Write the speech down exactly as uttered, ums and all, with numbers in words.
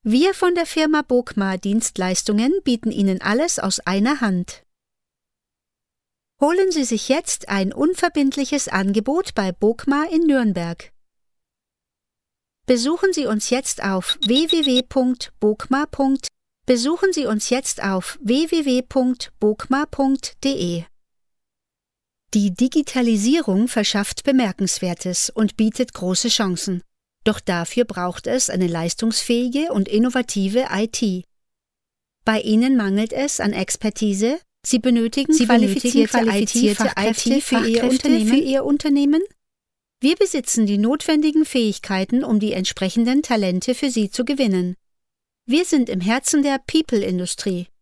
Wir von der Firma Bokma Dienstleistungen bieten Ihnen alles aus einer Hand. Holen Sie sich jetzt ein unverbindliches Angebot bei Bokma in Nürnberg. Besuchen Sie uns jetzt auf w w w punkt bokma punkt de. Besuchen Sie uns jetzt auf w w w punkt bokma punkt de. Die Digitalisierung verschafft Bemerkenswertes und bietet große Chancen. Doch dafür braucht es eine leistungsfähige und innovative I T. Bei Ihnen mangelt es an Expertise? Sie benötigen Sie qualifizierte, qualifizierte I T-Fachkräfte für, Ihr Unternehmen? für Ihr Unternehmen? Wir besitzen die notwendigen Fähigkeiten, um die entsprechenden Talente für Sie zu gewinnen. Wir sind im Herzen der People-Industrie.